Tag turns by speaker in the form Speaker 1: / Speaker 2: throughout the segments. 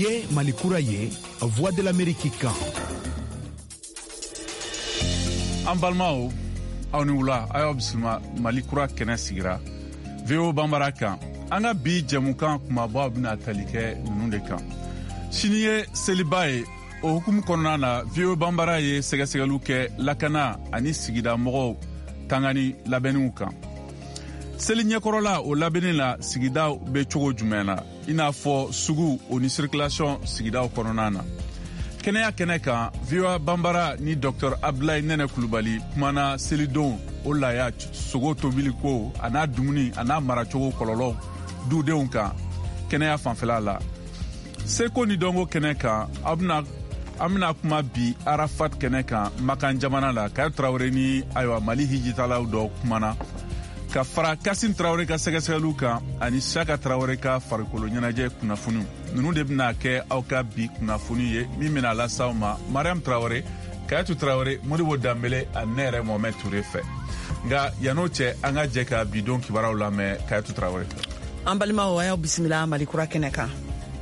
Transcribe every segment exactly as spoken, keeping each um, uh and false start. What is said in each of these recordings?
Speaker 1: ye Mali kura ye Voix de l'Amérique kan.
Speaker 2: An balimaw aw ni wula a y'aw bisimila Mali kura kɛnɛ sigira V O Banbara kan. An ka bi jɛmukan kumabaw bɛna tali kɛ ninnu de kan. Sini ye seliba ye. O hukumu kɔnɔna na V O Banbara ye sɛgɛsɛgɛliw kɛ lakana ani sigida mɔgɔw tangani labɛnniw kan. Seli ɲɛkɔrɔla o labɛnni la sigidaw bɛ cogo jumɛn na i n'a fɔ sugu o ni circulation sigidaw kɔnɔna na. Kɛnɛya kɛnɛ kan V O Banbara ni Dr Abdoulaye Nɛnɛ Kulubali kumana selidon o laya sogo tobili ko a n'a dumuni a n'a maracogo kɔlɔlɔ dudenw kan kɛnɛya fanfɛla la. Seko ni dɔnko kɛnɛ kan a bɛna an bɛna kuma bi Arafat kɛnɛ kan Makan jamana la Kayatu Tarawele ni ayiwa Mali hijitalaw dɔ kumana ka fara Kasim Tarawele ka sɛgɛsɛgɛliw kan ani Saka Tarawele ka farikolo ɲɛnajɛ kunnafoniw. Ninnu de bɛna kɛ aw ka bi kunnafoni ye min bɛna lase aw ma Mariam Tarawele, Kayatu Tarawele, Modibo Dambele ani ne yɛrɛ Mohamed Ture fɛ. Nka yan'o cɛ an ka jɛ ka bidon kibaruyaw lamɛn Kayatu Tarawele.
Speaker 3: An balimaw a y'aw bisimila Mali kura kɛnɛ kan.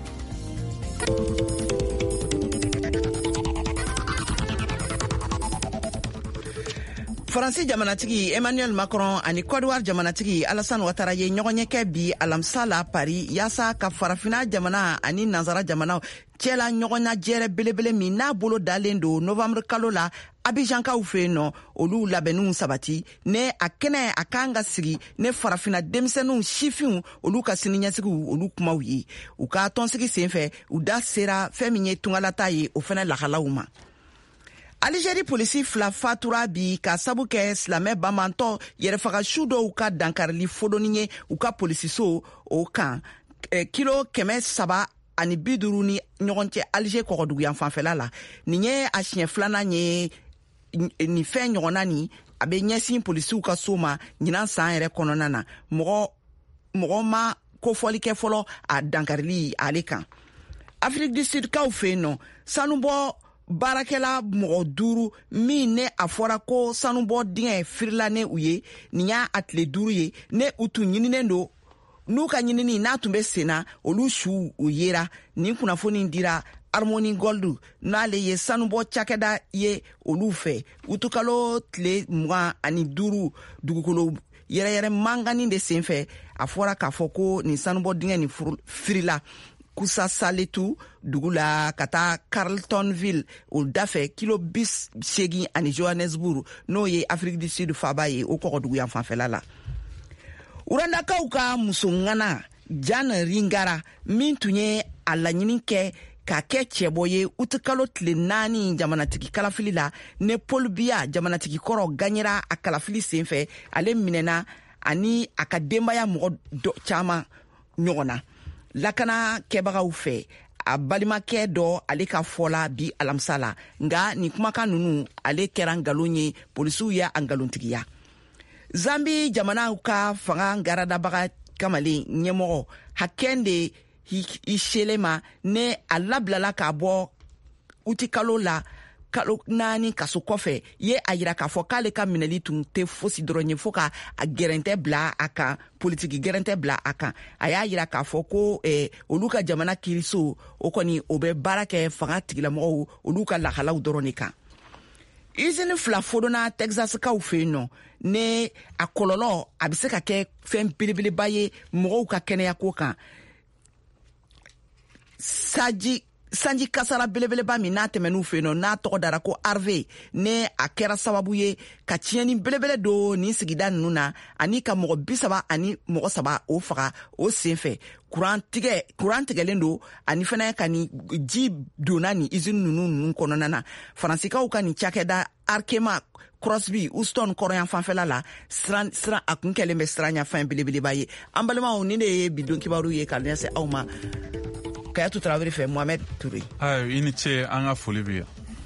Speaker 3: Faransi jamanatigi Emmanuel Macron ani Côte d'Ivoire jamanatigi Alassane Ouattara ye ɲɔgɔn ɲɛkɛ bi alamisa la Paris yaasa ka farafina jamana ani nanzara jamana cɛla ɲɔgɔnna jɛrɛ belebele min n'a bolo dalen don novembre kalo la Abidjankaw fɛ yen nɔ olu labɛnniw sabati ne a kɛnɛ a kan ka sigi ne farafina denmisɛnninw sifinw olu ka siniɲɛsigiw olu kumaw ye u ka tɔnsigi senfɛ u da sera fɛn min ye tungalata ye o fɛnɛ lahalaw ma. Algérie polisi fila fatura bi ka sabu kɛ silamɛ bamantɔ yɛrɛfagasiw dɔw ka dankarili fodɔni ye u ka polisiso o kan eh, kilo kɛmɛ saba ani bi duuru ni ɲɔgɔn cɛ Alger kɔgɔduguyan fanfɛla la. Nin ye a siɲɛ filanan ye ni fɛn ɲɔgɔnna ni a bɛ ɲɛsin polisiw ka so ma ɲinan san yɛrɛ kɔnɔna na mɔgɔ mɔgɔ ma kofɔli kɛ fɔlɔ a dankarili ale kan. Afrique du Sud kaw fɛ yen nɔ sanubɔ baarakɛla mɔgɔ duuru min ne a fɔra ko sanubɔ dingɛ firila ne u ye nin y'a a tile duuru ye ne u tun ɲininen don n'u ka ɲinini n'a tun bɛ senna olu su u yera. Nin kunnafoni dira Harmony Gold n'ale ye sanubɔ cakɛda ye olu fɛ utukalo tile mugan ani duuru dugukolo yɛrɛyɛrɛ mangani de senfɛ a fɔra k'a fɔ ko nin sanubɔ dingɛ nin firila Kusa Saletu dugu la ka taa Carletonville o dafɛ kilo bis segin ani Johannesburg n'o ye Afrique du Sud faba ye o kɔgɔduguyan fanfɛla la. Urandakaw ka muso ŋana Jan Ringara min tun ye a laɲini kɛ ka kɛ cɛbɔ ye utukalo tile naani jamanatigi kalafili la ne Paul Biya jamanatigi kɔrɔ ganyera a kalafili senfɛ ale minɛna ani a ka denbaya mɔgɔ caman ɲɔgɔn na. Lakana kɛbagaw fɛ a balimakɛ dɔ ale ka fɔla bi alamisa la nga nin kumakan nunu ale kɛra ngalon ye polisiw y'a ngalontigiya. Zambi jamanaw ka fanga garadabaga kamalen ɲɛmɔgɔ hakɛn de Ishelema ne a labilala k'a bɔ utikalo la kalo naani kaso kɔfɛ ye a yira k'a fɔ k'ale ka minɛli tun tɛ fosi dɔrɔn ye fo ka a gɛrɛntɛ bila a kan politiki gɛrɛntɛ bila a kan a y'a yira k'a fɔ ko eh, olu ka jamana kiriso o kɔni o bɛ baara kɛ fanga tigilamɔgɔw olu ka lahalaw dɔrɔn de kan. Usine fila fodona Texaskaw fɛ yen nɔ ne a kɔlɔlɔ a bɛ se ka kɛ fɛn belebeleba ye mɔgɔw ka kɛnɛyako kan. Saji sanji kasara belebeleba min n'a tɛmɛn'u fɛ yen nɔ n'a tɔgɔ dara ko Harvey ne a kɛra sababu ye ka tiɲɛni belebele don nin sigida ninnu na ani ka mɔgɔ bi saba ani mɔgɔ saba o faga o senfɛ kuran tigɛ kuran tigɛlen don ani fana ka ni ji donna ni usine ninnu ninnu kɔnɔna na. Faransikaw ka nin cakɛda Arkema Crosby Houston kɔrɔyan fanfɛla la siran siran a kun kɛlen bɛ siran ɲɛfɛn belebeleba ye. An balimaw ni de ye bidon kibaru ye ka ɲɛsin aw ma. Kayatu Tarawele fɛ Mohamed Ture.
Speaker 2: Ayi i ni ce an ka foli bɛ yan.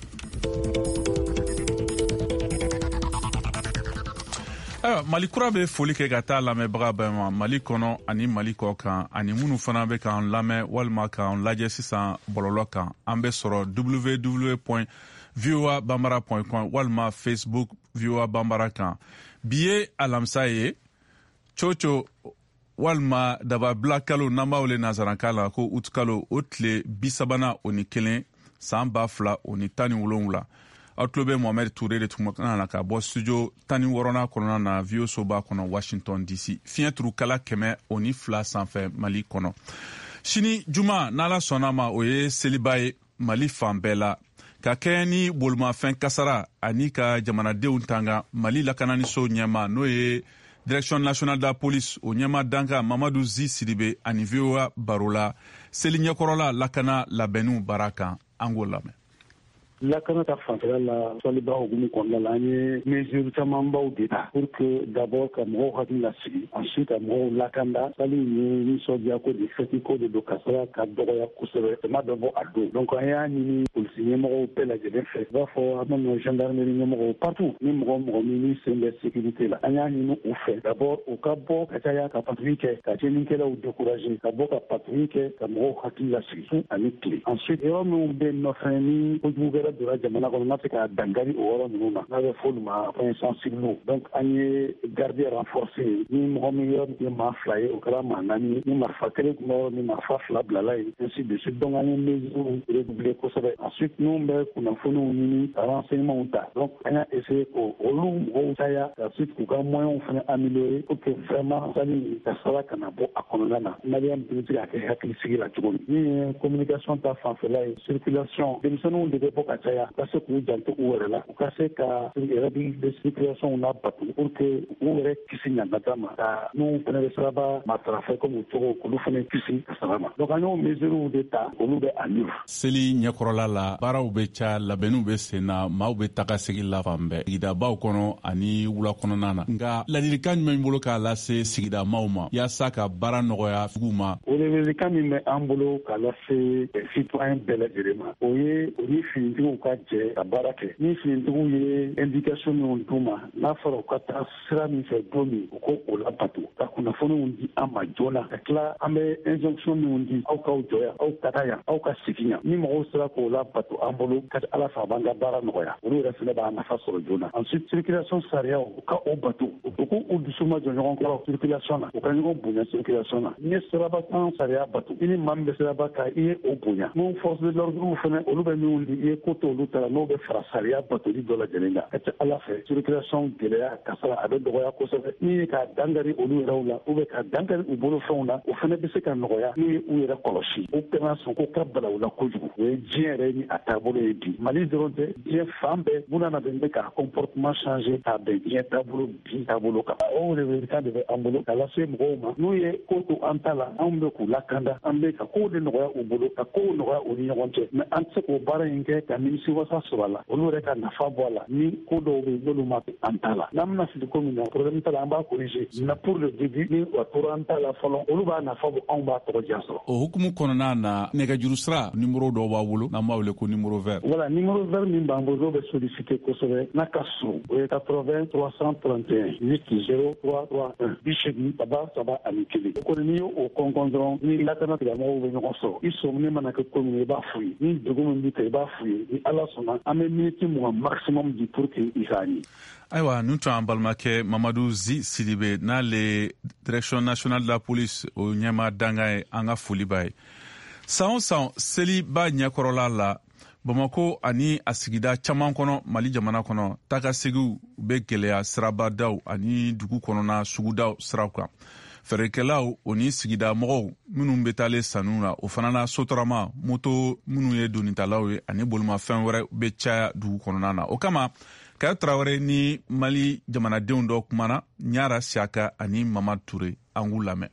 Speaker 2: Ayiwa Mali kura bɛ foli kɛ ka taa lamɛnbaga bɛɛ ma Mali kɔnɔ ani Mali kɔ kan ani minnu fana bɛ k'an lamɛn walima k'an lajɛ sisan bɔlɔlɔ kan an bɛ sɔrɔ w w w point v o a banbara point com walima Facebook V O A Banbara kan. Bi ye alamisa ye coco walima dababila kalo n'an b'a wele nansarakan la ko ut kalo o tile bisabana o ni kelen san ba fila o ni tan ni wolonwula aw tulo bɛ Mohamed Touré de tun kana na ka bɔ studio tan ni wɔɔrɔnan kɔnɔna na V O soba kɔnɔ Washington D C fiɲɛ turukala kɛmɛ o ni fila sanfɛ Mali kɔnɔ. Sini juma n'Ala sɔnna ma o ye seliba ye Mali fan bɛɛ la ka kɛ ni bolomafɛn kasara ani ka jamanadenw tanga. Mali lakananiso ɲɛma n'o ye Direction nationale de la police o ɲɛma danka Mamadou Zi Sidibe ani V O A baro la seli ɲɛkɔrɔla lakana labɛnniw baara kan an k'o lamɛn.
Speaker 4: Lakana ta fanfɛla la saliba hukumu kɔnɔna la an ye mesure camanbaw de ta pour que d'abord ka mɔgɔw hakili lasigi, ensuite ka mɔgɔw lakanda. Sali ye nisɔndiya ko de fɛti ko de don kasara ka dɔgɔya kosɛbɛ jama bɛ bɔ a don. Donc an y'a ɲini polisi ɲɛmɔgɔw bɛɛ lajɛlen fɛ, i b'a fɔ an bɛ gendarmerie ɲɛmɔgɔw partout ni mɔgɔ mɔgɔ min ni sen bɛ sécurité la an y'a ɲini u fɛ d'abord u ka bɔ ka caya ka patrouille kɛ ka tiɲɛnikɛlaw décourager ka bɔ ka patrouille kɛ ka mɔgɔw hakili lasigi su ani tile. Ensuite yɔrɔ minnu bɛ yen nɔ fɛnɛ ni kojugu kɛra donna jamana kɔnɔ n'a tɛ ka dangari o yɔrɔ ninnu na n'a bɛ fɔ olu ma fɛn sensible. Donc an ye garde renforcé ni mɔgɔ min yɔrɔ min ye maa fila ye o kɛra maa naani ni marifa kelen tun bɛ yɔrɔ min marifa fila bilala ye ainsi de suite. Donc an ye mesures redoubler kosɛbɛ. Ensuite minnu bɛ kunnafoniw ɲini ka renseignements ta. Donc an y'a essayer ko olu mɔgɔw caya ka suite k'u ka moyens fɛnɛ améliorer pour que vraiment sani kasara kana bɔ a kɔnɔna na. Maliyɛn bɛɛ bɛ se ka kɛ hakilisigi la cogo min. Min ye communication ta fanfɛla ye circulation denmisɛnninw de bɛ bɔ ka caya ka se k'u janto u yɛrɛ la u ka se ka règle de circulation na batu pour que u yɛrɛ kisi ɲangata ma ka n'u fɛnɛ bɛ siraba matarafa comme u cogo k'olu fɛnɛ kisi kasara ma. Donc an y'o mesures de ta olu bɛ a niveau.
Speaker 2: Seli ɲɛkɔrɔla la baaraw bɛ ca labɛnniw bɛ sen na maaw bɛ taga segi la fan bɛɛ sigidabaw kɔnɔ ani wula kɔnɔna na nka ladilikan jumɛn b'i bolo k'a lase sigidamaw ma yaasa ka baara nɔgɔya sugu ma.
Speaker 4: O ladilikan min bɛ an bolo k'a lase citoyen bɛɛ lajɛlen ma o ye o ni finitigiw ka jɛ ka baara kɛ ni finitigiw ye indication minnu d'u ma n'a fɔra u ka taa sira min fɛ don min u ko o labato ka kunnafoniw di an ma joona ka tila an bɛ injonction minnu di aw k'aw jɔ yan aw ka taa yan aw ka segin yan ni mɔgɔw sera k'o labato an bolo ka ala fɛ a b'an ka baara nɔgɔya olu yɛrɛ fɛnɛ b'a nafa sɔrɔ joona. Ensuite circulation sariyaw u ka o bato u ko u dusu ma jɔ ɲɔgɔn kɔrɔ circulation na u ka ɲɔgɔn bonya circulation na ni siraba kan sariya bato i ni maa min bɛ siraba kan i ye o bonya n'u force de l'ordre fɛnɛ olu bɛ minnu di i ye ko to olu ta la n'o bɛ fara sariya batoli dɔ lajɛlen kan. Ka ca ala fɛ circulation gɛlɛya kasara a bɛ dɔgɔya kosɛbɛ ni ye ka dankari olu yɛrɛw la u bɛ ka dankari u bolo fɛnw na o fɛnɛ bɛ se ka nɔgɔya n'u ye u yɛrɛ kɔlɔsi u kana sɔn ko ka bala u la kojugu o ye diɲɛ yɛrɛ ni a taabolo ye bi Mali dɔrɔn tɛ diɲɛ fan bɛɛ bunadamaden bɛ ka comportement changer k'a bɛn diɲɛ taabolo bi taabolo kan. O ladilikan de bɛ an bolo ka lase mɔgɔw ma n'u ye ko to an ta la anw bɛ k'u lakanda an bɛ ka kow de nɔgɔya u bolo ka kow nɔgɔya u ni ɲɔgɔn cɛ mais an tɛ se k'o baara in kɛ ka nimisiwasa sɔrɔ a la olu yɛrɛ ka nafa bɔ a la ni ko dɔw bɛ yen n'olu ma an ta la n'an bɛna fili ko min na problème ta la an b'a corriger mais pour le début ni a tora an ta la fɔlɔ olu b'a nafa bɔ anw b'a tɔgɔ diya sɔrɔ.
Speaker 2: O hukumu kɔnɔna na nɛgɛjuru sira numéro dɔw b'a bolo n'an b'a wele ko numéro vert.
Speaker 4: Voilà numéro vert min b'an bolo n'o bɛ solliciter kosɛbɛ n'a ka surun o ye quatre-vingts trois cent trente et un huit zéro trois trois un bi seegin saba saba ani kelen. O kɔni n'i y'o kɔnkɔn dɔrɔn ni lakana tigilamɔgɔw bɛ ɲɔgɔn sɔrɔ i sɔminen mana kɛ ko min ye i b'a f'u ye ni degun min b'i kan i b'a f'u ye ni ala sɔnna an bɛ miniti mugan maximum di pour que i k'a ɲi.
Speaker 2: Ayiwa nin tun an balimakɛ Mamadou Zi Sidibe n'ale Direction nationale de la police o ɲɛma danga ye an ka foli b'a ye. San o san seli b'a ɲɛkɔrɔla la Bamako ani a sigida caman kɔnɔ Mali jamana kɔnɔ tagasegiw bɛ gɛlɛya sirabadaw ani dugu kɔnɔna sugudaw siraw kan. Fɛrɛkɛlaw o ni sigida mɔgɔw minnu bɛ taalen sanu na o fana na sotarama moto minnu ye donitalaw ye ani bolimafɛn wɛrɛ bɛ caya dugu kɔnɔna na. O kama Kaya Traoré ni Mali jamanadenw dɔ kumana Ɲara Siyaka ani Mamadu Touré an k'u lamɛn.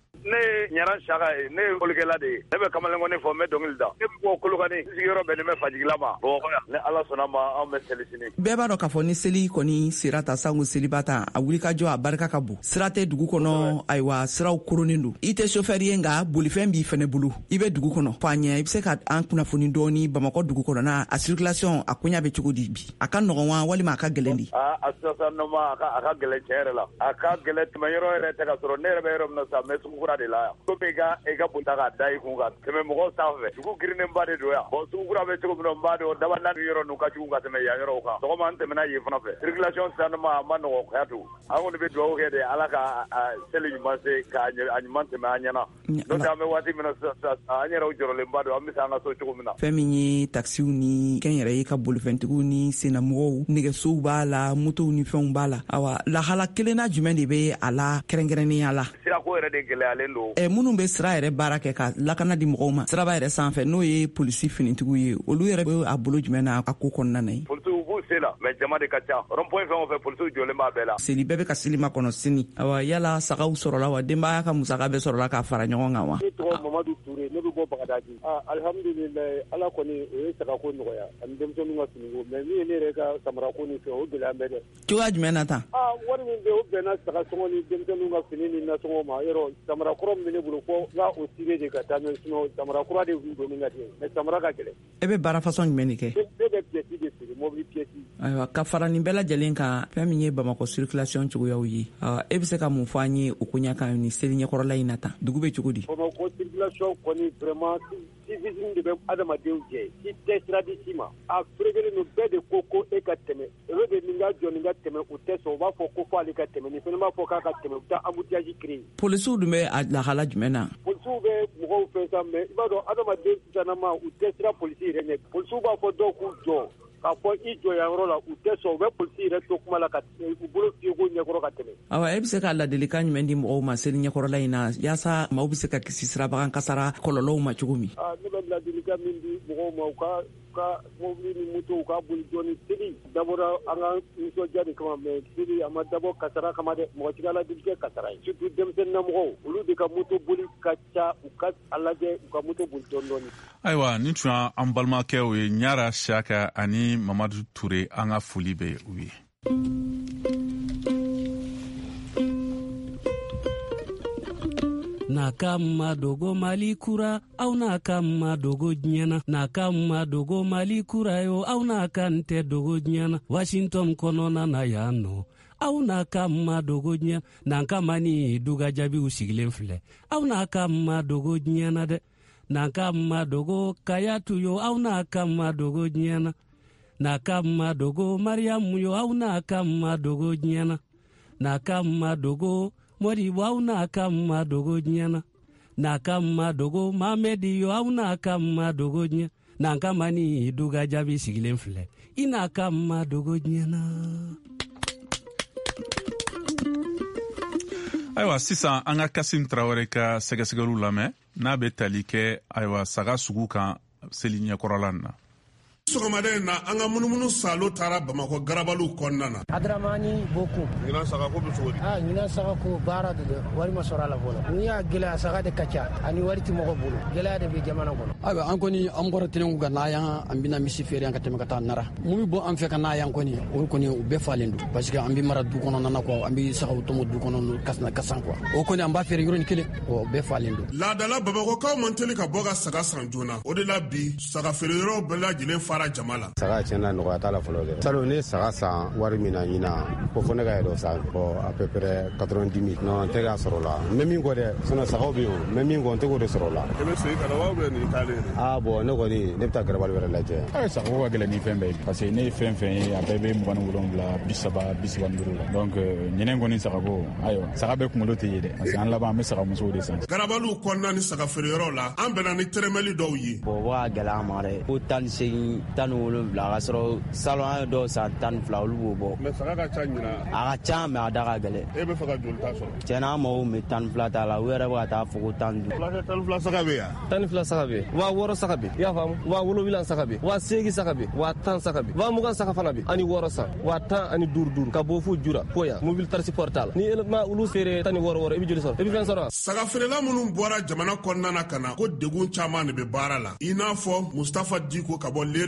Speaker 5: Ne Ɲara Siyaka ye ne ye kolikɛla de ye ne bɛ kamalenkɔni fɔ n bɛ dɔnkili da ne bɛ bɔ Kolokani sigiyɔrɔ bɛnnen bɛ Fajigila ma Bamakɔ yan ni Ala sɔnna ma an bɛ seli sini.
Speaker 3: Bɛɛ b'a dɔn k'a fɔ ni seli kɔni sera ta sango seliba ta a wulikajɔ a barika ka bon sira tɛ dugu kɔnɔ ayiwa siraw koronin don i tɛ chauffeur ye nka bolifɛn b'i fɛnɛ bolo i bɛ dugu kɔnɔ fɔ a ɲɛ i bɛ se ka an kunnafoni dɔɔni Bamakɔ dugu kɔnɔna a circulation a koɲa bɛ cogo di bi a ka nɔgɔn wa walima a ka gɛlɛn di.
Speaker 5: a a sisan nɔma a ka a ka gɛlɛn tiɲɛ yɛrɛ la a ka gɛlɛn tɛmɛ yɔrɔ yɛrɛ tɛ ka sɔrɔ ne yɛrɛ bɛ yɔrɔ min na sa mais sugu sugukura de la ko be ga e ga bunta ka dai kun ka teme mɔgɔ sanfɛ dugu girinen ba de do ya bon sugukura be cogo min ba do daba na yɔrɔ nu ka jugu ka tɛmɛ yan yɔrɔ kan sɔgɔma an tɛmɛna yen fana fɛ circulation sanement ma nɔgɔ kayatu an kɔni bɛ dugawu kɛ de ala ka seli ɲuman se ka a ɲuman tɛmɛ an ɲɛna n'o tɛ an bɛ waati min na an yɛrɛw jɔrɔlen ba do an bɛ se an ka so cogo min na.
Speaker 3: Fɛn min ye taxiw ni kɛn yɛrɛ ye ka bolifɛntigiw ni sennamɔgɔw nɛgɛsow b'a la motow ni fɛnw b'a la awa lahala kelenna jumɛn de bɛ a la kɛrɛnkɛrɛnnenya la.
Speaker 5: Sirako yɛrɛ de gɛlɛyalen don.
Speaker 3: Ɛ minnu bɛ sira yɛrɛ baara kɛ ka lakana di mɔgɔw ma siraba yɛrɛ sanfɛ n'o ye polisi finitigiw ye olu yɛrɛ bɛ a bolo jumɛn na a ko kɔnɔna na ye.
Speaker 5: Polisiw b'u se la mais jama de ka ca rond-point fɛn o fɛn polisiw jɔlen b'a bɛɛ la.
Speaker 3: Seli bɛɛ bɛ ka seli ma kɔnɔ sini awa yala sagaw sɔrɔla wa denbaya ka musaka bɛ sɔrɔla k'a fara ɲɔgɔn kan wa.
Speaker 6: Ne tɔgɔ Mamadu Ture ne bɛ bɔ Bagadaji. Ah alhamdulilayi ala kɔni o ye sagako nɔgɔya ani denmisɛnninw ka finiko mais min ye ne yɛrɛ ka samarako ni fɛn o gɛlɛya bɛ dɛ.
Speaker 3: Cogoya jumɛn na tan.
Speaker 6: Ah wari min bɛ o bɛnna sagasɔngɔ ni denmisɛnninw ka fini ni nasɔngɔ ma yɔrɔ samarakɔrɔ min bɛ ne bolo fɔ n ka o sire de ka taa mais sinon samarakura de kun donni ka di mais samara ka gɛlɛn.
Speaker 3: E bɛ baara fasɔn jumɛn de kɛ.
Speaker 6: Ne bɛ pièce de feere mobili pièce.
Speaker 3: Ayiwa ka fara nin bɛɛ lajɛlen kan fɛn min ye Bamakɔ circulation cogoyaw ye e bɛ se ka mun fɔ an ye o ko ɲakan ni seli ɲɛkɔrɔla in na tan dugu bɛ cogo di.
Speaker 6: Bamakɔ circulation kɔni vraiment civisme de bɛ adamadenw jɛ si tɛ sira di si ma a ferekelen ninnu bɛɛ de ko ko e ka tɛmɛ olu de nin ka jɔ nin ka tɛmɛ u tɛ sɔn u b'a fɔ ko fɔ ale ka tɛmɛ nin fana b'a fɔ k'a ka tɛmɛ u taa embouteillage créer. Polisiw
Speaker 3: dun bɛ a lahala jumɛn na.
Speaker 6: Polisiw bɛ mɔgɔw fɛ sa mais i b'a dɔn adamaden sisanama u tɛ sira polisi yɛrɛ ɲɛ polisiw b'a fɔ dɔw k'u jɔ k'a fɔ i jɔ yan yɔrɔ la u tɛ sɔn u bɛ polisi yɛrɛ to kuma la ka u bolo fiyeko ɲɛkɔrɔ ka tɛmɛ. Awa e bɛ se ka ladilikan jumɛn di mɔgɔw ma seli ɲɛkɔrɔla in na yaasa maaw bɛ se ka kisi sirabagan kasara kɔlɔlɔw ma cogo min. Ah ne bɛ ladilikan min di mɔgɔw ma u ka ka mobili ni moto u ka boli jɔni seli dabɔra an ka nisɔndiya de kama mais seli a ma dabɔ kasara kama dɛ mɔgɔ si ka ladili kɛ kasara ye surtout denmisɛnninlamɔgɔw olu de ka moto boli ka ca u ka a lajɛ u ka moto boli dɔɔni dɔɔni.
Speaker 2: Ayiwa nin tun y'an balimakɛw ye Ɲara Siyaka ani Mamadu Ture an ka foli bɛ u ye.
Speaker 7: Na kama dogo Mali kura au na kama dogo nyana na kama dogo Mali kura yo au na kante dogo nyana Washington kono na na yano au na kama dogo nyana na kama ni duga jabi usigilen filɛ au na kama dogo nyana de na kama dogo Kayatu yo au na kama dogo nyana na kama dogo Mariamu yo au na kama dogo nyana na kama dogo Mori wau na kama dogo nyana na kama dogo Mamedi yo au na kama dogo nyana na kama ni duga jabi sigilen filɛ ina kama dogo nyana.
Speaker 2: Ayiwa sisan an ka Kasim Traoré ka sɛgɛsɛgɛliw lamɛn n'a bɛ tali kɛ ayiwa saga sugu kan seli ɲɛkɔrɔla na.
Speaker 8: Sɔgɔmada in na an ka munumunu salo taara Bamakɔ garabaliw kɔnɔna na.
Speaker 9: Adramani Boku.
Speaker 8: Ɲinan sagako bɛ cogo di?
Speaker 9: Ah ɲinan sagako baara de don wari ma sɔrɔ a la fɔlɔ. N'i y'a gɛlɛya saga de ka ca ani wari ti mɔgɔ bolo gɛlɛya de bɛ jamana kɔnɔ.
Speaker 10: Ayiwa an kɔni an bɔra tɛnɛnw ka n'a yan an bɛna misi feere yan ka tɛmɛ ka taa Nara. Mun bɛ bɔ an fɛ ka n'a yan kɔni o kɔni u bɛɛ falen don parce que an bɛ mara du kɔnɔna na quoi an bɛ sagaw tɔmɔ du kɔnɔ kasana kasan quoi o kɔni an b'a feere yɔrɔnin kelen o bɛɛ falen don.
Speaker 8: Laadala Bamakɔkaw man teli ka bɔ ka saga san joona o de la bi saga feere yɔrɔ bɛɛ lajɛlen fara jama la.
Speaker 11: Tiɲɛna nɔgɔya t'a la fɔlɔ dɛ salon ne saga san wari min na ɲina ko fɔ ne ka yɛrɛ san bɔ à peu près quatre-vingt-dix mille non n tɛ k'a sɔrɔ la n bɛ min kɔ dɛ sinon sagaw bɛ yen n bɛ min kɔ n tɛ k'o de sɔrɔ la.
Speaker 8: I bɛ segin ka na wa ou bien nin taalen de.
Speaker 11: ah bon ne kɔni ne bɛ taa garabali wɛrɛ lajɛ.
Speaker 12: ayi sagaw ka gɛlɛn ni fɛn bɛɛ ye parce que ne ye fɛn fɛn ye a bɛɛ bɛ mugan ni wolonwula bi saba bi saba ni duuru la donc ɲinɛn kɔni sagako ayiwa saga bɛɛ kunkolo tɛ ye dɛ parce que an laban an bɛ saga musow de san.
Speaker 8: Garabaliw kɔnɔna ni saga feere yɔrɔ la an bɛnna ni tɛrɛmɛli dɔw ye.
Speaker 13: bon o ka gɛlɛn an ma dɛ ko tan ni seegin tan ni wolonwula a ka sɔrɔ salon an ye dɔw san tan ni fila olu b'o bɔ.
Speaker 8: mais saga ka ca ɲina.
Speaker 13: a ka ca mais a da ka gɛlɛn.
Speaker 8: e bɛ fɛ ka joli ta sɔrɔ.
Speaker 13: tiɲɛna an mago bɛ tan ni fila t'a la u yɛrɛ bɛ ka taa fɔ ko tan ni duuru.
Speaker 8: fulakɛ tan ni fila saga bɛ yan.
Speaker 14: tan ni fila saga bɛ yen wa wɔɔrɔ saga bɛ yen i y'a faamu wa wolonwula saga bɛ yen wa seegin saga bɛ yen wa tan saga bɛ yen wa mugan saga fana bɛ yen ani wɔɔrɔ san wa tan ani duuru duuru ka bɔ fo jura ko yan mobile transport t'a la ni ma olu feere tan ni wɔɔrɔ wɔɔrɔ i bɛ joli sɔrɔ i bɛ fɛn sɔrɔ.
Speaker 8: saga feerela minnu bɔra jamana kɔnɔna na ka na ko degun caman de bɛ baara la i n'a fɔ Mustafa Diko ka bɔ Lere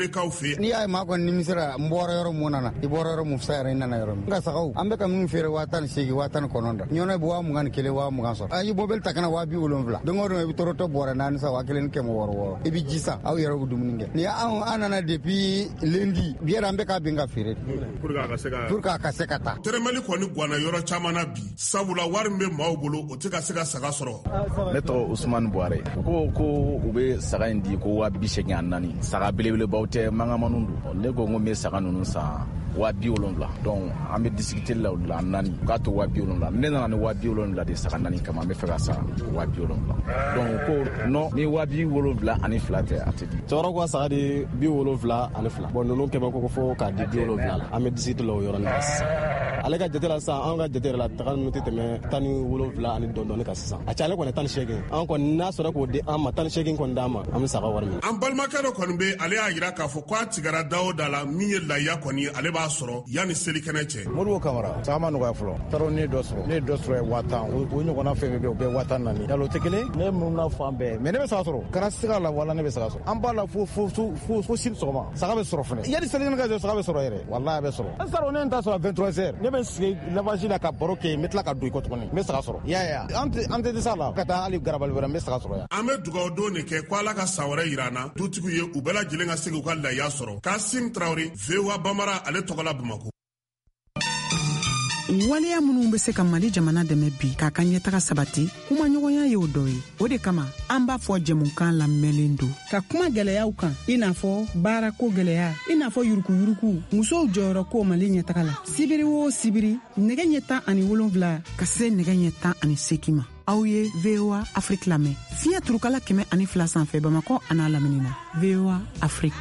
Speaker 8: kaw fe
Speaker 15: ni ay ma ko ni misira mboro yoro munana i boro yoro mufsa yoro nana yoro nga sagaw ambe kam min fere watan segi watan kononda nyona bo wa mugan kele wa mugan so ay bobel takana wa bi wolon vla dongo do bi toroto bore nan sa wa kelen ke mo woro woro e bi jisa aw yoro dum ninge ni an anana depuis lundi biera ambe ka binga fere
Speaker 8: pour ka sega
Speaker 15: pour ka ka seka ta
Speaker 8: teremali ko ni gwana yoro chamana bi sabula wari mbe maw bolo o tika sega saga soro
Speaker 12: metro Ousmane Boare ko ko ube saga indi ko wa bishenya nani saga belebele bawte manga manundu ne ko ngome saga nunu sa wa biolonla donc ambe discuter la la nani ka to wa biolonla ne na ni wa biolonla de saga nani kama me fera sa wa biolonla donc ko no ni wa biolonla ani flate atidi
Speaker 14: toro ko saga de biolonla ani fla bon nunu ke ba ko fo ka di biolonla ambe discuter la yoro nas ale ka jatela sa an ka jatela la tagal muti teme tani wolonla ani dondon ka sa a chale ko ne tan shege an ko na so ko de an ma tan shege ko ndama am saga warmi
Speaker 8: an balma kado ko be ale a yira ka fo kwa tigara daoda la miye la ya ko ni ale ba soro yani seli kana che
Speaker 16: modu kamara sama no ga flo taro ni dosro ni dosro e watan o nyo kona fe be be watan nani yalo tekele ne mun na fambe me ne be sa soro kana siga la wala ne be sa soro an ba la fu fu fu fu sim soma saga be soro fene yani seli nga saga be soro yere wallahi be soro an saro ne nta soro vingt-trois heures ne be sigi lavage la ka boroke metla ka duy ko to ni me saga soro ya ya ante ante de sala kata ali garabal wera me saga soro ya
Speaker 8: ame dugaw do ne ke kwala ka sawara irana dutiku ye ubela jilenga sigi ka la ya soro Kasim Traoré vewa bamara ale togola Bamako.
Speaker 17: waleya minnu be se ka Mali jamana dɛmɛ bi k'a ka ɲɛtaga sabati kuma ɲɔgɔnya ye o dɔ ye o de kama an b'a fɔ jɛmukan lamɛnlen don ka kuma gwɛlɛyaw kan i n'a fɔ baarako gwɛlɛya i n'a fɔ yurukuyuruku musow jɔyɔrɔko Mali ɲɛtaga la sibiri o sibiri nɛgɛ ɲɛ tan ani wolonwula ka se nɛgɛ ɲɛ tan ani seegin ma aw ye V O A Afrique lamɛn fiɲɛ turukala kɛmɛ ani fila sanfɛ Bamakɔ an'a lamini na V O A Afrique.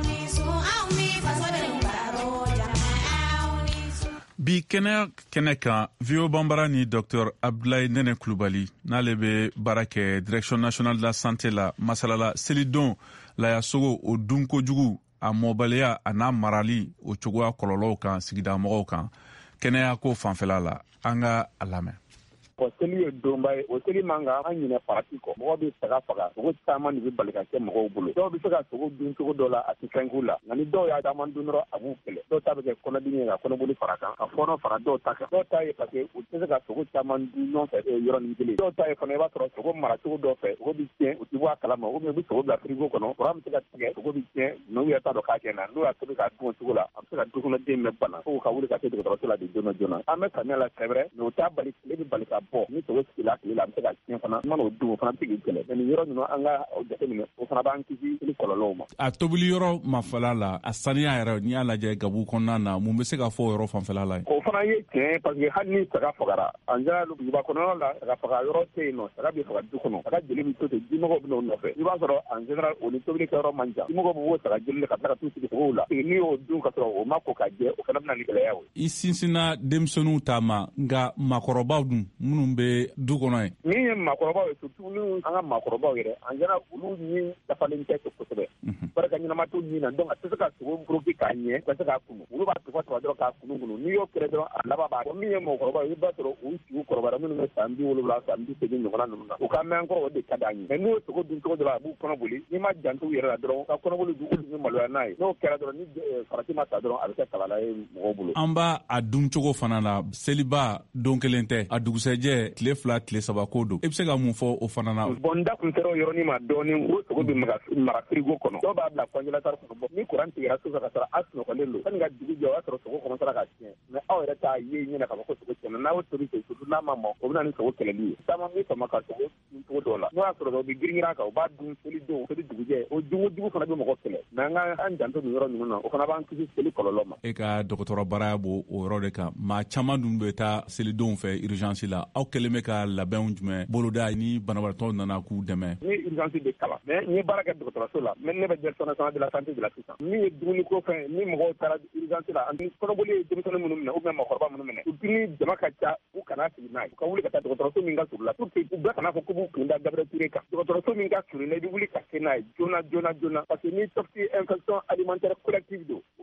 Speaker 2: bi kɛnɛ kɛnɛ kan vio bambara ni Dr Abdoulaye Nene Kulubali n'ale be baara kɛ direction nationale de la santé la masalala selidon layasogo o dunkojugu a mɔbaliya a n'a marali o cogoya kɔlɔlɔw kan sigida mɔgɔw kan kɛnɛya ko fanfɛla la an ka a lamɛn.
Speaker 6: o seli ye donba ye o seli man kan an ɲinɛ parati kɔ mɔgɔ bɛ saga faga sogo caman de bɛ bali ka kɛ mɔgɔw bolo dɔw bɛ se ka sogo dun cogo dɔ la a tɛ fɛn k'u la nka ni dɔw y'a caman dun dɔrɔn a b'u kɛlɛ dɔw ta bɛ kɛ kɔnɔdimi ye ka kɔnɔboli fara kan ka fɔɔnɔ fara dɔw ta kan dɔw ta ye parce que u tɛ se ka sogo caman dun ɲɔgɔn fɛ yɔrɔnin kelen dɔw ta ye fana i b'a sɔrɔ sogo mara cogo dɔ fɛ sogo bɛ tiɲɛ u tɛ bɔ a kalama u bɛ sogo bila firigo kɔnɔ kuran bɛ se ka tigɛ sogo bɛ tiɲɛ n'u yɛrɛ t'a dɔn k'a kɛ na n'u y'a tobi k'a dun o cogo la a bɛ se ka dukɔnɔden bɛɛ bana fo ka wuli ka se dɔgɔtɔrɔso la de joona joona an bɛ samiya la sɛbɛrɛ mɛ u t'a bali tile bɛ bali ka bɔ ni sogo sigila tile la a bɛ se ka tiɲɛ fana mana o dun o fana bɛ se k'i kɛlɛ mɛ nin yɔrɔ ninnu an ka jateminɛ o fana b'an kisi ni kɔlɔlɔw ma.
Speaker 2: a tobili yɔrɔ mafɛla la a saniya yɛrɛ n'i y'a lajɛ gabu kɔnɔna na mun bɛ se ka fɔ o yɔrɔ fanfɛla la ye.
Speaker 6: o fana ye tiɲɛ parce que hali ni saga fagara en général duguba kɔnɔna la saga faga yɔrɔ tɛ yen nɔ saga bɛ faga du kɔnɔ saga jeli bɛ to ten dimɔgɔw bɛ n'o nɔfɛ i b'a sɔrɔ en général o ni tobili kɛyɔrɔ man jan dimɔgɔw bɛ bɔ saga jeli la ka tila ka t'u sigi sogow la n'i y'o dun ka sɔrɔ o ma ko ka jɛ o fana bɛ na ni gɛlɛya ye.
Speaker 2: i sinsinna denmisɛnninw ta ma nka maakɔrɔbaw dun minnu bɛ du kɔnɔ ye.
Speaker 6: min ye maakɔrɔbaw ye surtout ni an ka maakɔrɔbaw yɛrɛ en général olu ni dafalen tɛ kosɛbɛ barika ɲɛnama t'u nin na donc a tɛ se ka sogo buruki k'a ɲɛ ka se k'a kunu olu b'a tufa tufa dɔrɔn k'a kunu kunu n'i y'o kɛlɛ dɔrɔn a laban b'a min ye mɔgɔkɔrɔbaw ye i b'a sɔrɔ u sigiw kɔrɔbayara minnu bɛ san bi wolonwula san bi seegin ɲɔgɔnna ninnu na u ka mɛn kɔrɔ o de ka d'an ye mɛ n'o sogo dun cogo dɔ la a b'u kɔnɔ boli n'i ma janto u yɛrɛ la dɔrɔn ka kɔnɔboli dun olu bɛ maloya n'a ye n'o kɛra dɔrɔn ni farati ma ta dɔrɔn a bɛ kɛ kabala ye mɔgɔw bolo.
Speaker 2: an b'a a dun cogo fana la seliba don kelen tɛ a dugusɛjɛ tile fila tile saba ko don i bɛ se ka mun fɔ o fana na.
Speaker 6: bɔn n da kun sera o yɔrɔnin ma dɔɔnin o sogo bɛ mara firigo kɔnɔ dɔw b'a bila kɔnjelatari kɔnɔ bɔ ni kuran tigɛra su fɛ ka sɔrɔ a sunɔgɔlen don sanni ka dugu jɛ o y'a sɔrɔ sogo kɔmɔsara ka tiɲɛ mɛ aw yɛrɛ t'a ye ɲɛna k'a fɔ ko sogo tiɲɛna n'a y'o tobi kɛ surtout n'a ma mɔ o bɛ na ni sogo kɛlɛli ye caman bɛ fama ka sogo dun cogo dɔw la n'o y'a sɔrɔ o bɛ giringirin a kan o b'a dun seli don seli dugujɛ o jugu jugu fana bɛ mɔgɔ kɛlɛ mɛ an ka an janto nin yɔrɔ ninnu na o fana b'an kisi seli kɔlɔlɔ ma.
Speaker 2: e ka dɔgɔtɔrɔ baara b'o o yɔrɔ de kan maa caman dun bɛ taa selidenw fɛ urgence la aw kɛlen bɛ ka labɛnw jumɛn boloda ni banabagatɔw nana k'u dɛmɛ.
Speaker 6: ni urgence de kalan mɛ n ye baara kɛ dɔgɔtɔrɔso la mɛ ne bɛ direction nationale de la santé de la sisan min ye dumuni ko fɛn ni mɔgɔw taara urgence la ani kɔnɔboli ye denmisɛnnin minnu minɛ ou bien mɔgɔkɔrɔba minnu minɛ surtout ni jama ka ca u kana sigi n'a ye u ka wuli ka taa dɔgɔtɔrɔso min ka surun la pour que u bɛɛ kana fɔ k'u b'u kun da Gabriel Touré kan dɔgɔtɔrɔso min ka surun na i bɛ wuli ka se n'a ye joona joona joona parce que ni tɔgɔti infection alimentaire collective don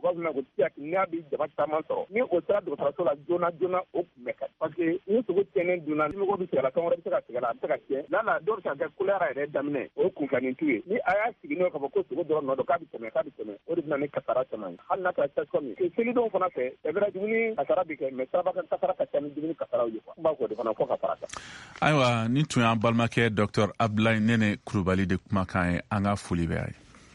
Speaker 6: b'a fɔ ko tiya n'a bɛ jama caman sɔrɔ ni o sera dɔgɔtɔrɔso la joona joona o kun bɛ ka parce que ni sogo tiɲɛnen dunna ni mɔgɔ bɛ se ka kan wɛrɛ bɛ se ka tigɛ la a bɛ se ka tiɲɛ n'a la dɔw bɛ se ka kɛ kolera yɛrɛ daminɛ o kun ka nin tu ye ni a y'a sigi n'o k'a fɔ ko sogo dɔrɔn nɔ don k'a bɛ tɛmɛ k'a bɛ tɛmɛ o de bɛ na ni kasara caman ye hali n'a kɛra sɛsikɔm ye selidenw fana fɛ ɛbɛrɛ dumuni kasara bɛ kɛ mɛ siraba kan kasara ka ca ni dumuni kasaraw ye n b'a fɔ o de fana fɔ ka fara kan.
Speaker 2: Ayiwa ni tun y'an balimakɛ Dr Abdulayi Nene Kulubali de kumakan ye an ka foli bɛ a ye.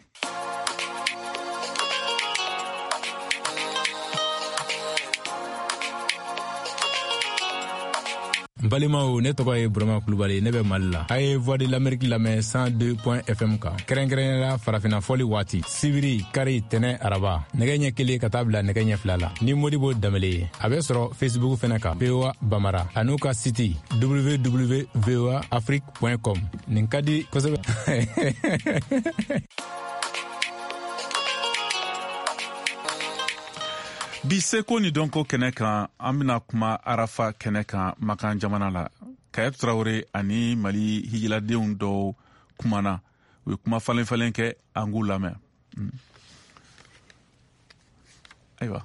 Speaker 18: Balimaw ne tɔgɔ ye Burama Kulubali ne bɛ Mali la. A ye Voix de l'Amérique lamɛn cent deux point F M kan. Kɛrɛnkɛrɛnnenya farafina fɔli waati sibiri kari tɛnɛ araba nɛgɛ ɲɛ kelen ka taa bila nɛgɛ ɲɛ fila la. Ni Modibo Danbele ye a bɛ sɔrɔ Facebook fɛnɛ kan V O A Bamara a n'u ka site w w w point v o a afrique point com. Nin ka di kosɛbɛ.
Speaker 2: Bi seko ni dɔnko kɛnɛ kan an bena kuma arafa kɛnɛ kan makan jamana la. Kayɛb Traore ani Mali hijiladenw dɔw kumana u ye kuma falen falen kɛ an k'u lamɛn. Mm. Ayiwa.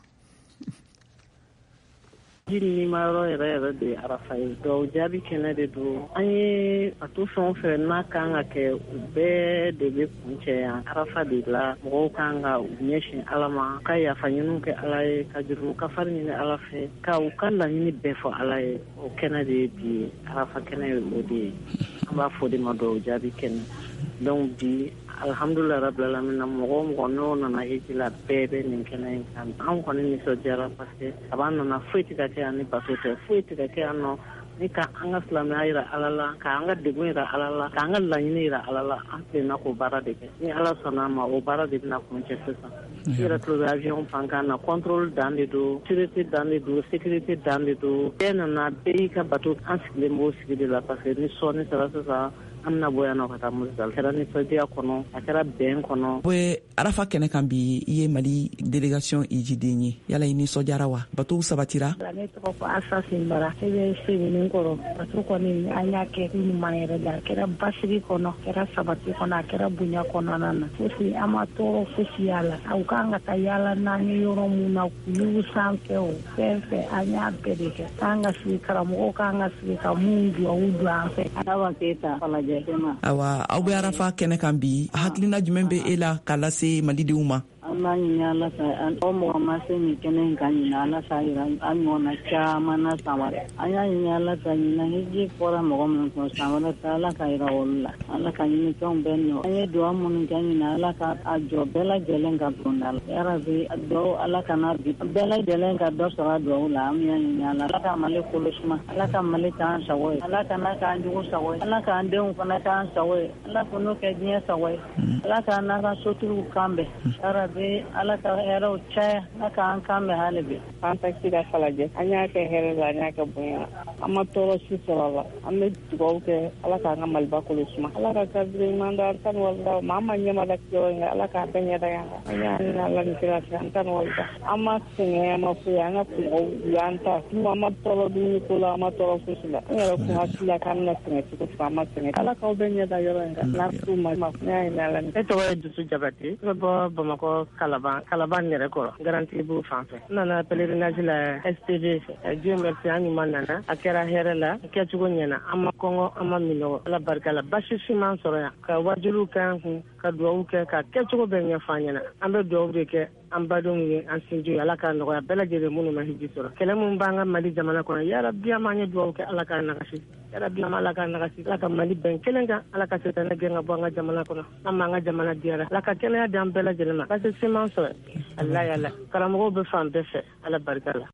Speaker 19: Jiri ni ma yɔrɔ yɛrɛ yɛrɛ de arafa ye dɔw jaabi kɛnɛ de don an ye a to fɛn o fɛn n'a kan ka kɛ u bɛɛ de bɛ kuncɛ yan arafa de la mɔgɔw kan ka u ɲɛsin ala ma ka yafa ɲiniw kɛ ala ye ka juru kafari ɲini ala fɛ ka u ka laɲini bɛɛ fɔ ala ye o kɛnɛ de ye bi arafa kɛnɛ ye o de ye an b'a fɔ de ma dɔw jaabi kɛnɛ donc bi alhamdulilayi rabbil alamin mɔgɔ mɔgɔ n'o nana hiji la bɛɛ bɛ nin kɛnɛ in kan an kɔni nisɔndiyara parce que a b'an nana foyi tɛ ka kɛ yan ni bato tɛ foyi tɛ ka kɛ yan nɔ ni ka an ka silamɛya yira ala la ka an ka degun yira ala la ka an ka laɲini yira ala la an tilenna k'o baara de kɛ ni ala sɔnna ma o baara de bɛna kuncɛ sisan i yɛrɛ tulo bɛ avion pankan na contrôle dan de don sécurité dan de don sécurité dan de don bɛɛ nana bɛɛ y'i ka bato an sigilen b'o sigi de la parce que ni sɔɔni sera sisan an bɛna bɔ yan nɔ ka taa Murugal a kɛra nisɔndiya kɔnɔ a kɛra bɛn kɔnɔ.
Speaker 3: o ye arafa kɛnɛ kan bi i ye Mali délégation hijiden ye yala i nisɔndiyara wa batow sabatira.
Speaker 20: ne tɔgɔ ko Asa Sinbara e bɛ Sebenin kɔrɔ bato kɔni an y'a kɛ ɲuman yɛrɛ la a kɛra basigi kɔnɔ a kɛra sabati kɔnɔ a kɛra bonya kɔnɔna na fosi an ma tɔɔrɔ fosi y'a la u kan ka taa yaala n'an ye yɔrɔ mun na kuluw sanfɛ o fɛn fɛn an y'a bɛɛ de kɛ k'an ka sigi karamɔgɔw k'an ka sigi ka mun duwawu don an fɛ. Adama Keyita Falajɛ.
Speaker 3: Awa aw bɛ arafa kɛnɛ kan bi hakilina jumɛn bɛ e la k'a lase malidenw ma.
Speaker 20: an b'a ɲini ala fɛ o mɔgɔ ma se nin kɛnɛ in ka ɲina ala k'a yira an ɲɔgɔnna caman na san wɛrɛ an y'a ɲini ala fɛ ɲina hiji fɔra mɔgɔ minnu kun san wɛrɛ fɛ ala ka yira olu la ala ka ɲinifɛnw bɛɛ nɔ an ye duwa minnu kɛ ɲina ala ka a jɔ bɛɛ lajɛlen ka bonda la yarabi dɔw ala kana bi bɛɛ lajɛlen ka dɔ sɔrɔ a duwawu la an y'a ɲini ala ala ka mali kolo suma ala ka mali k'an sago ye ala kana k'an jugu sago ye ala k'an denw fana k'an sago ye ala ka n'o kɛ diɲɛ sago ye ala k'an n'a ka sotigiw kan bɛn yarabi ala ka hɛrɛw caya ala k'an kan bɛn hali bi an taksi ka falajɛ an y'a kɛ hɛrɛ la an y'a kɛ bonya an ma tɔɔrɔ si sɔrɔ a la an bɛ dugawu kɛ ala k'an ka maliba kolo suma ala ka kabiri ɲuman da an tan walida ma an ma ɲɛma da kiyɔrɔ in ala k'a bɛɛ ɲɛda yan kan an y'a ɲini ala ni kira fɛ an tan walida an ma sɛgɛn an ma foyi an ka kungow y'an ta kuma an ma tɔɔrɔ dumuni ko la an ma tɔɔrɔ fosi la an yɛrɛ kun hakili la k'an bɛna sɛgɛn cogo fɔ an ma sɛgɛn ala k'aw bɛɛ ɲɛda yɔrɔ in kan n'a t'u ma ma ne y'a ɲini ala ni. Ne tɔgɔ ye Dusu Jabate ne bɛ bɔ Bamakɔ Kalaban Kalaban yɛrɛ kɔrɔ garanti b'o fan fɛ n nana pèlerinage la S T V fɛ Dieu merci an ɲuman nana a kɛra hɛrɛ la a kɛcogo ɲɛna an ma kɔngɔ an ma minɔgɔ ala barika la basi si m'an sɔrɔ yan ka wajuliw kɛ an kun ka duwawu kɛ ka kɛcogo bɛɛ ɲɛfɔ an ɲɛna an bɛ duwawu de kɛ an badenw ye an sinju ye ala k'a nɔgɔya bɛɛ lajɛlen minnu ma hiji sɔrɔ kɛlɛ min b'an ka Mali jamana kɔnɔ yarabi an m'an ye duwawu kɛ ala k'a nagasi yarabi an ala k'a nagasi ala ka Mali bɛn kelen kan ala ka setanɛ gɛn ka bɔ an ka jamana kɔnɔ an m'an ka jamana diyara ala ka kɛnɛya di an bɛɛ lajɛlen ma basi si m'an sɔrɔ ala yala karamɔgɔw bɛ fan bɛɛ fɛ ala barika la.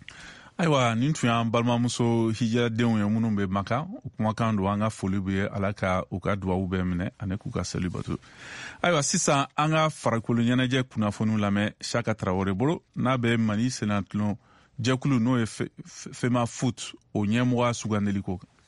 Speaker 2: Ayiwa nin tun y'an balimamuso hijiradenw ye minnu bɛ Maka o kumakan don an ka foli bɛ ala ka u ka duwawu bɛɛ minɛ ani k'u ka seli bato. Ayiwa sisan an ka farikolo ɲɛnajɛ kunnafoniw lamɛn Saka Traore bolo n'a bɛ Mali senatulon jɛkulu n'o ye FEMA Foot o ɲɛmɔgɔ sugandeli ko kan.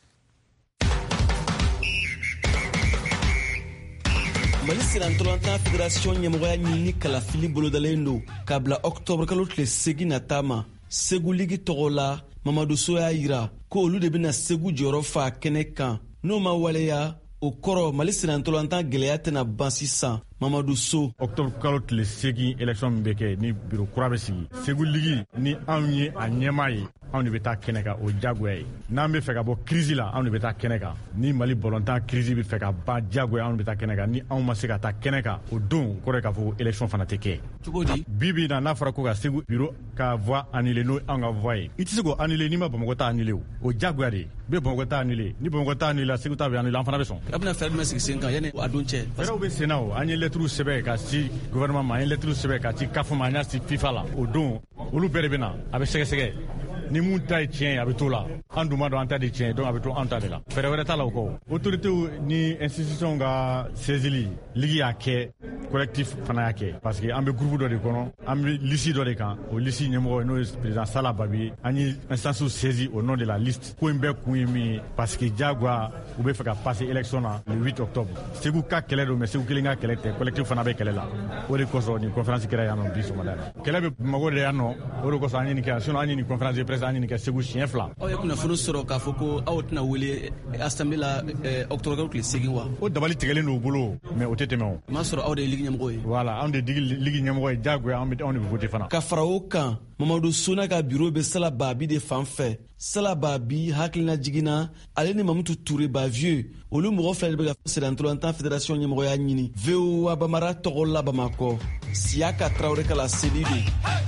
Speaker 21: Mali senatulontan fédération ɲɛmɔgɔya ɲini kalafili bolodalen don k'a bila octobre kalo tile segin nata ma Segu ligi tɔgɔ la Mamadu So y'a yira ko olu de bɛna Segu jɔyɔrɔ fa kɛnɛ kan n'o ma waleya o kɔrɔ Mali senatulontan gɛlɛya tɛna ban sisan Mamadou So.
Speaker 16: Octobre kalo tile segin élection min bɛ kɛ ni bureau kura bɛ sigi Segu ligi ni anw ye a ɲɛmaa ye anw de bɛ taa kɛnɛ kan o diyagoya ye n'an bɛ fɛ ka bɔ crise la anw de bɛ taa kɛnɛ kan ni Mali bɔlɔntan crise bɛ fɛ ka ban diyagoya anw de bɛ taa kɛnɛ kan ni anw ma se ka taa kɛnɛ kan o don kɔrɔ ye k'a fɔ ko élection fana tɛ kɛ
Speaker 21: cogo di
Speaker 16: bi bi na n'a fɔra ko ka Segu bureau ka voix annulée n'o anw ka voix ye i tɛ se k'o annulé n'i ma Bamakɔ ta annulé o o diyagoya de ye i bɛ Bamakɔ ta annulé ni Bamakɔ ta annulé Segu ta bɛ annulé an fana bɛ sɔn
Speaker 21: a bɛna fɛɛrɛ jumɛn sigi sen kan yanni a don cɛ
Speaker 16: fɛɛrɛw bɛ sen na o an ye lettre sɛbɛn ka ci gouvernement ma an ye lettre sɛbɛn ka ci C A F ma an y'a ci FIFA la o don olu bɛɛ de bɛ na a bɛ sɛgɛsɛgɛ ni mun ta ye tiɲɛ ye a bɛ t'o la an dun b'a dɔn an ta de tiɲɛ ye donc a bɛ to an ta de la fɛɛrɛ wɛrɛ t'a la o kɔ autorités ni institution ka saisili ligi y'a kɛ collectif fana y'a kɛ parce que an bɛ groupe dɔ de kɔnɔ an bɛ liste dɔ de kan o liste ɲɛmɔgɔ n'o ye président Sala Babi ye an ye instance saisi au nom de la liste ko in bɛɛ kun ye min ye parce que diyagoya u bɛ fɛ ka passer élection na le huit octobre Segu ka kɛlɛ don mais Segu kelen ka kɛlɛ tɛ collectif fana bɛ kɛlɛ la o de kosɔn nin conférence kɛra yan nɔ bi sɔgɔmada la kɛlɛ bɛ Bamakɔ de yan nɔ o de kosɔn an ye nin kɛ sinon an ye nin conférence de presse an ye nin kɛ Segu siɲɛ fila
Speaker 21: aw ye kunnafoni sɔrɔ k'a fɔ ko aw tɛna wele assemblée la octobre tile segin wa
Speaker 16: o dabali tigɛlen don u bolo mais o tɛ tɛmɛ o
Speaker 21: m'a sɔrɔ aw de ye ligi ɲɛmɔgɔ ye
Speaker 16: voilà anw de ye ligi ɲɛmɔgɔ ye diyagoya anw de bɛ voter fana
Speaker 21: ka fara o kan Mamadou Sona ka bureau bɛ Sala Babi de fan fɛ Sala Babi hakilina jiginna ale ni Mamutu Touré ba vieux olu mɔgɔ fila de bɛ ka Sédan Ntolantan fédération ɲɛmɔgɔya ɲini V O A Bamara tɔgɔ la Bamakɔ Siaka Traoré ka la seli de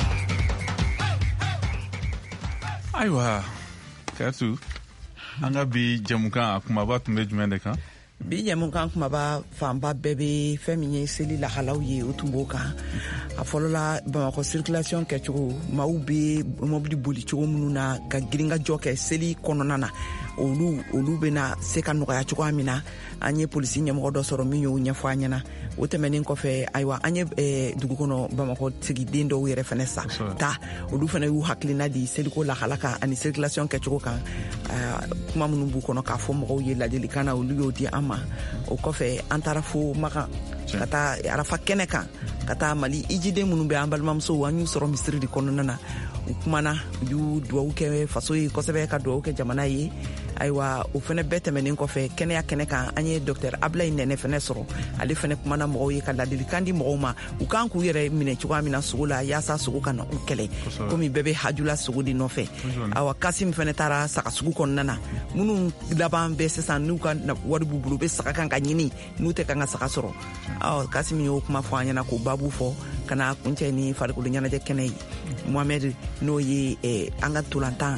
Speaker 2: ayiwa Kɛrɛtu an ka bi jɛmukan a kumaba tun bɛ jumɛn de kan
Speaker 3: bi jɛmukan kumaba fanba bɛɛ bɛ fɛn min ye seli lahalaw ye o tun b'o kan a fɔlɔla Bamakɔ circulation kɛcogo maaw bɛ mobili boli cogo minnu na ka girinkajɔ kɛ seli kɔnɔna na olu olu bɛna se ka nɔgɔya cogoya min na an ye polisi ɲɛmɔgɔ dɔ sɔrɔ min y'o ɲɛfɔ an ɲɛna o tɛmɛnen kɔfɛ ayiwa an ye dugu kɔnɔ Bamakɔ sigiden dɔw yɛrɛ fɛnɛ sa ta olu fɛnɛ y'u hakilina di seliko lahala kan ani circulation kɛcogo kan kuma minnu b'u kɔnɔ k'a fɔ mɔgɔw ye ladilikan na olu y'o di an ma o kɔfɛ an taara fo Makan ka taa Arafa kɛnɛ kan ka taa Mali ijiden minnu bɛ an balimamusow an y'u sɔrɔ misiri de kɔnɔna na u kumana u y'u duwawu kɛ faso ye kosɛbɛ ka duwawu kɛ jamana ye ayiwa o fɛnɛ bɛɛ tɛmɛnen kɔfɛ kɛnɛya kɛnɛ kan an ye docteur Ablaye Nɛnɛ fɛnɛ sɔrɔ ale fɛnɛ kumana mɔgɔw ye ka ladilikan di mɔgɔw ma u kan k'u yɛrɛ minɛ cogoya min na sogo la yaasa sogo ka na u kɛlɛ komi bɛɛ bɛ hajula sogo de nɔfɛ awa Kasim fɛnɛ taara saga sugu kɔnɔna na minnu laban bɛ sisan n'u ka wari b'u bolo u bɛ saga kan ka ɲini n'u tɛ kan ka saga sɔrɔ aw Kasim y'o kuma fɔ an ɲɛna k'o babu fɔ ka na kuncɛ ni farikolo ɲɛnajɛ kɛnɛ ye Mohamed n'o ye an ka tolantan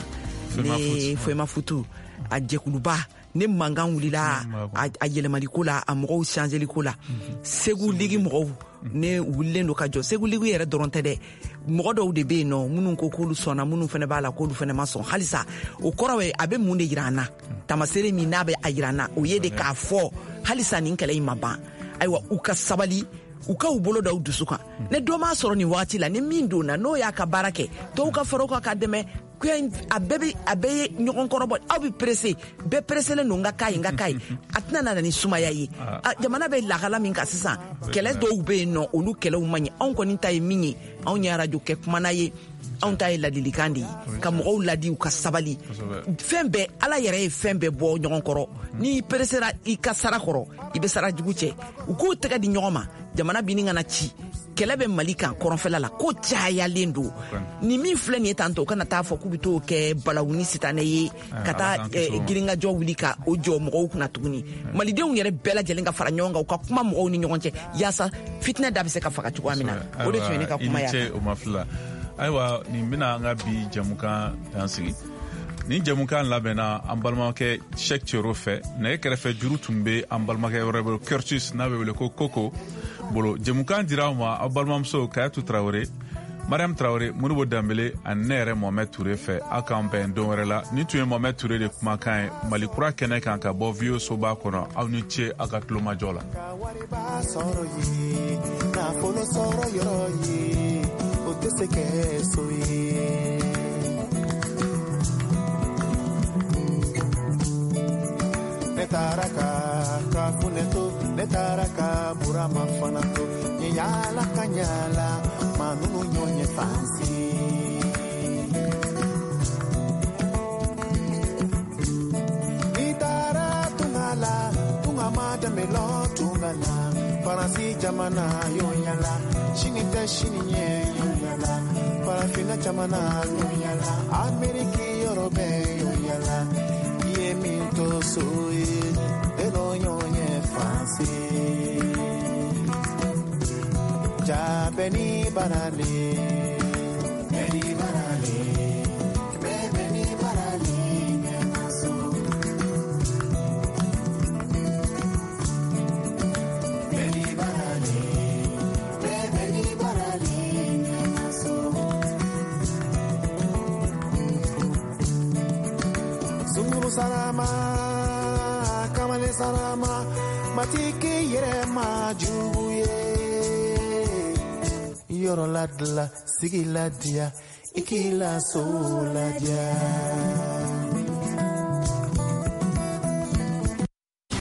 Speaker 3: ni Fema Futu a jɛkuluba ne mankan wulila a yɛlɛmaliko la a mɔgɔw changeliko la Segu ligi mɔgɔw ne wulilen do ka jɔ Segu ligi yɛrɛ dɔrɔn tɛ dɛ mɔgɔ dɔw de bɛ yen nɔ minnu ko k'olu sɔnna minnu fɛnɛ b'a la k'olu fɛnɛ ma sɔn halisa o kɔrɔ ye a bɛ mun de jira an na tamasere min n'a bɛ a jira an na o ye de k'a fɔ halisa nin kɛlɛ in ma ban ayiwa u ka sabali u ka u bolo da u dusu kan ne dɔ m'a sɔrɔ nin wagati la ni min donna n'o y'a ka baara kɛ tɔw ka fara o kan ka dɛmɛ a bɛɛ bɛ a bɛɛ ye ɲɔgɔn kɔrɔbɔ aw bɛ pressé bɛɛ presselen don n ka ka ye n ka ka ye a tɛna na ni sumaya ye jamana bɛ lahala min kan sisan kɛlɛ dɔw bɛ yen nɔ olu kɛlɛw man ɲɛ anw kɔni ta ye min ye anw ye radio kɛ kumana ye anw ta ye ladilikan de ye ka mɔgɔw ladi u ka sabali fɛn bɛɛ ala yɛrɛ ye fɛn bɛɛ bɔ ɲɔgɔn kɔrɔ n'i pressera i ka sara kɔrɔ i bɛ sara jugu cɛ u k'u tɛgɛ di ɲɔgɔn ma jamana binni kana ci kɛlɛ bɛ Mali kan kɔrɔnfɛla la ko cayalen don ni min filɛ nin ye tan tɔ u kana taa fɔ k'u bɛ t'o kɛ balawu ni sitanɛ ye ka taa girinkajɔ wuli ka o jɔ mɔgɔw kunna tuguni malidenw yɛrɛ bɛɛ lajɛlen ka fara ɲɔgɔn kan u ka kuma mɔgɔw ni ɲɔgɔn cɛ yaasa fitinɛ da bɛ se ka faga cogoya min na o de tun ye ne ka kuma
Speaker 2: ye ayiwa nin bɛna an ka bi jɛmukan dan sigi nin jɛmukan labɛnna an balimakɛ Cheikh Thioro fɛ nɛgɛ kɛrɛfɛ juru tun bɛ an balimakɛ wɛrɛ bolo Curtis n'a bɛ wele ko Koko bolo jɛmukan dira aw ma aw balimamuso Kayatu Traoré Mariam Traoré Modibo Dembele ani ne yɛrɛ Mohamed Touré fɛ aw k'an bɛn don wɛrɛ la nin tun ye Mohamed Touré de kumakan ye Mali kura kɛnɛ kan ka bɔ V O soba kɔnɔ aw ni ce aw ka tulomajɔ la
Speaker 1: se que soy netaraka kafuneto netaraka burama fanato nyala kanyala manunu nyonye fancy nitara tungala amada melo tungala Farasi jamana yoyala Shinita shininye yoyala Farafina jamana yoyala Ameriki Europe yoyala Yeminto soye Delo yonye fansi Ja beni barale Beni barale Beni barale Salama, kamale salama, matiki yere majuye. Yoro ladla, sigi ladia, ikila soladia.